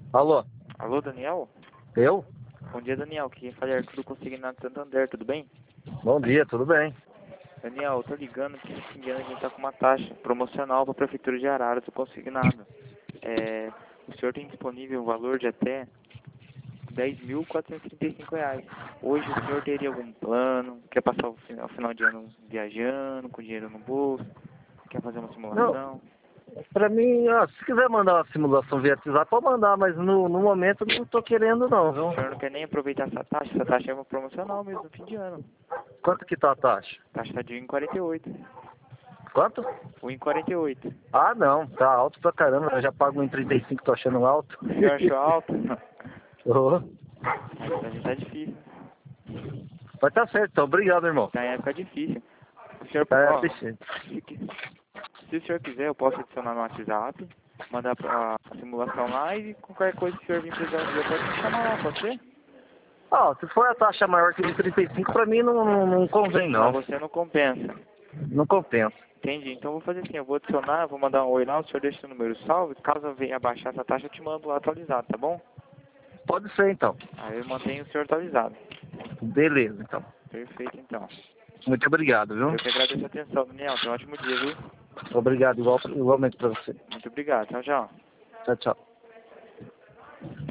Alô? Alô, Daniel? Eu? Bom dia, Daniel. Aqui quem fala é Arthur do Consignado Santander, tudo bem? Bom dia, tudo bem? Daniel, eu tô ligando que esse fim de ano a gente tá com uma taxa promocional para a Prefeitura de Araras do Consignado. O senhor tem disponível um valor de até R$ 10.435. Hoje o senhor teria algum plano? Quer passar o final de ano viajando, com dinheiro no bolso? Quer fazer uma Não, simulação? pra mim, se quiser mandar uma simulação via WhatsApp, pode mandar, mas no momento eu não tô querendo não, O viu? senhor não quer nem aproveitar essa taxa? Essa taxa é uma promocional mesmo no fim de ano. Quanto que tá a taxa? A taxa tá de 1,48. Quanto? 1,48. Ah, não, tá alto pra caramba, eu já pago 1,35, tô achando alto. O senhor achou alto? Oh. Mas pra gente tá difícil. Mas tá certo, então, obrigado, irmão. Tá em época difícil. O senhor, Deixa. se o senhor quiser, eu posso adicionar no WhatsApp, mandar a simulação lá e qualquer coisa que o senhor vir precisar um dia, pode me chamar lá, pode ser? Se for a taxa maior que 1,35, pra mim não convém, não. Pra você não compensa. Não compensa. Entendi. Então eu vou fazer assim, eu vou adicionar, vou mandar um oi lá, o senhor deixa o número salvo, caso eu venha abaixar essa taxa, eu te mando lá atualizado, tá bom? Pode ser, então. Aí eu mantenho o senhor atualizado. Beleza, então. Perfeito, então. Muito obrigado, viu? Eu que agradeço a atenção, Daniel. Tenha um ótimo dia, viu? Obrigado, igualmente pra você. Muito obrigado. Tchau, tchau. Tchau, tchau.